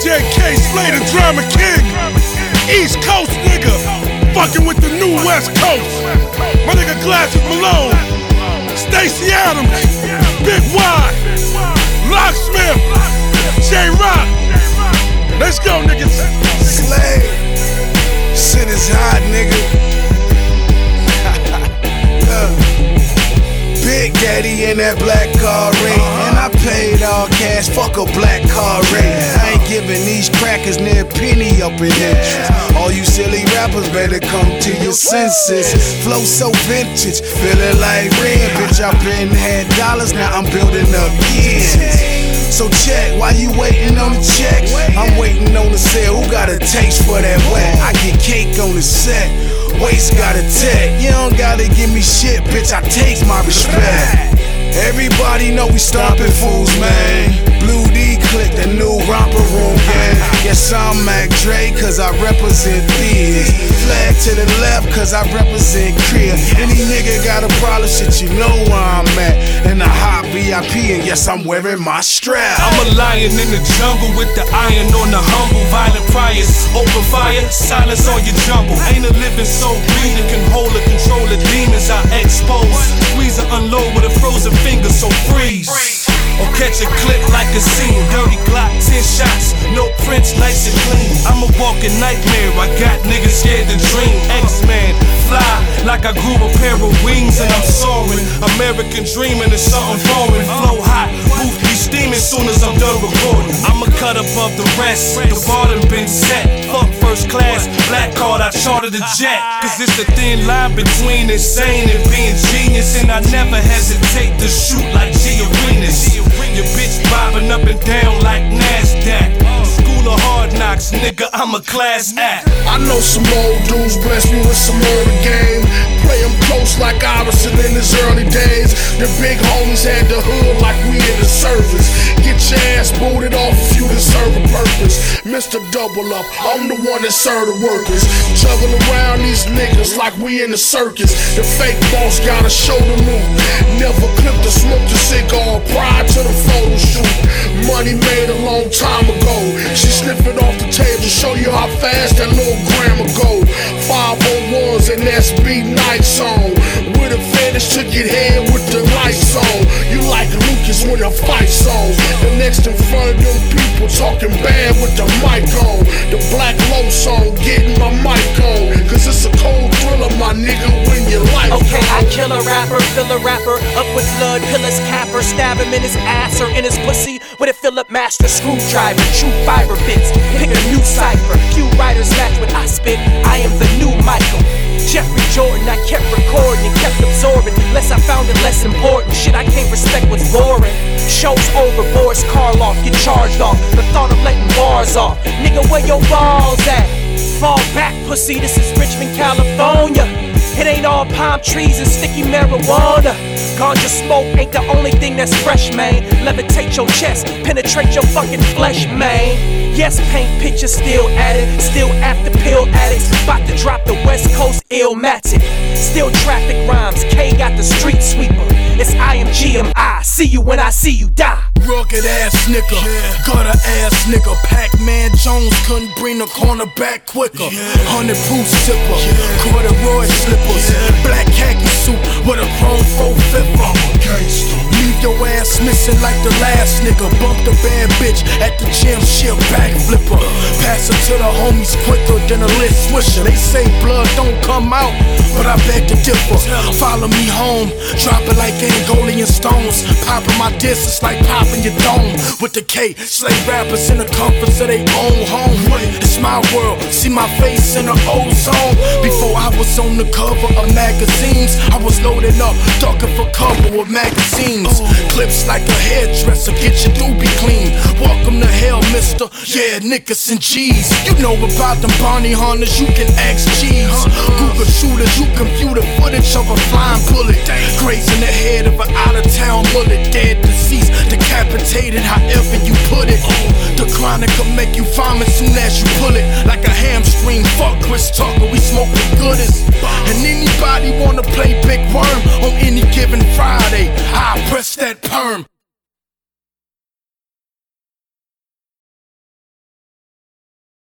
JK, Slay the Drama King. East Coast nigga, fucking with the new West Coast. My nigga Glasses Malone, Stacey Adams, Big Y, Locksmith, J-Rock. Let's go, niggas. Slay, shit is hot, nigga. Big Daddy in that black car ring, and I paid all cash, fuck a black car ring. I ain't giving these crackers near a penny up in interest. All you silly rappers better come to your senses. Flow so vintage, feeling like rent. Bitch, I been had dollars, now I'm building up years. So check, why you waiting on the check? I'm waiting on the sale, who got a taste for that wet? I get cake on the set, waist got a tech. You don't gotta give me shit, bitch, I takes my respect. Everybody know we stomping fools, man. Blue D click, the new romper room gang. Yes, I'm Mac Dre, cause I represent these. Flag to the left, cause I represent Crib. Any nigga got a problem, shit, you know where I'm at. In the hot VIP, and yes, I'm wearing my strap. I'm a lion in the jungle with the iron on the humble. Violent priors, open fire, silence on your jumble. Ain't a living soul breathing can hold or control the demons I expose. Squeeze or unload with a frozen finger, so freeze. Or catch a clip like a scene. Dirty Glock, 10 shots, no prints, nice and clean. I'm a walking nightmare, I got niggas scared to dream. X-Man, fly like I grew a pair of wings and I'm soaring. American dreaming is something foreign. Flow hot, booth be steaming soon as I'm done recording. I'ma cut above the rest, the bar done been set. Fuck first class, black card, I chartered a jet. Cause it's a thin line between insane and being genius. And I never hesitate to shoot like G Arenas. Your bitch bobbing up and down like NASDAQ. School of hard knocks, nigga, I'm a class act. I know some old dudes bless me with some early game. Play them close like Iverson in his early days. The big homies had the hood like we in the service. Get your ass booted off if you didn't serve a purpose. Mr. Double Up, I'm the one that serve the workers. Juggle around these niggas like we in the circus. The fake boss got a shoulder loop. Never clipped or smoked a cigar prior to the photo shoot. Money made a long time ago. She sniff it off the table, show you how fast that little grandma go. 501s and SB nights on. With a fetish to get head with the lights on. You like Lucas when the fight's on. The next in front of them people talking bad with the mic on. The Black Low song, getting my mic on. Cause it's a cold thriller, my nigga, when your life okay, gone. I kill a rapper, fill a rapper up with blood, kill his capper, stab him in his ass or in his pussy with a Philip Master screwdriver, true fiber bits, pick a new cipher. Few writers match what I spit, I am the new Michael Jeffrey Jordan. I kept recording and kept absorbing, less I found it less important. Shit, I can't respect what's boring. Show's over, Boris Karloff, get charged off. The thought of letting bars off, nigga, where your balls at? Fall back, pussy, this is Richmond, California. It ain't all palm trees and sticky marijuana. Ganja smoke ain't the only thing that's fresh, man. Levitate your chest, penetrate your fucking flesh, man. Yes, paint pictures still at it, still after pill addicts. About to drop the West Coast Illmatic. Still traffic rhymes, K got the street sweeper. It's IMGMI, see you when I see you die. Rugged ass nigga, gutter ass nigga. Pac-Man Jones couldn't bring the corner back quicker. 100 proof sipper, corduroy slippers, black khaki suit with a chrome 4/5. Leave your ass missing like the last nigga. Bump the bad bitch at the gym, she'll back flipper. Pass her to the homies quicker than a lit swisher. They say blood don't come out, but I beg to differ. Follow me home, drop it like Angolian stones. Popping my disc, it's like popping your dome. With the K, slay rappers in the comforts of their own home. It's my world, see my face in the ozone. Before I was on the cover of magazines, I was loaded up, ducking for cover with magazines. Clips like a hairdresser, get your doobie clean. Welcome to hell, mister, yeah, niggas and G's. You know about them bounty hunters, you can ask G's. Google shooters, you computer footage of a flying bullet. Grazing the head of an out-of-town bullet. Dead, deceased, decapitated, however you put it. The chronic will make you vomit soon as you pull it. Like a hamstring, fuck Chris Tucker, we smoke the goodest. And anybody wanna play Big Worm on any given Friday, I'll press that perm.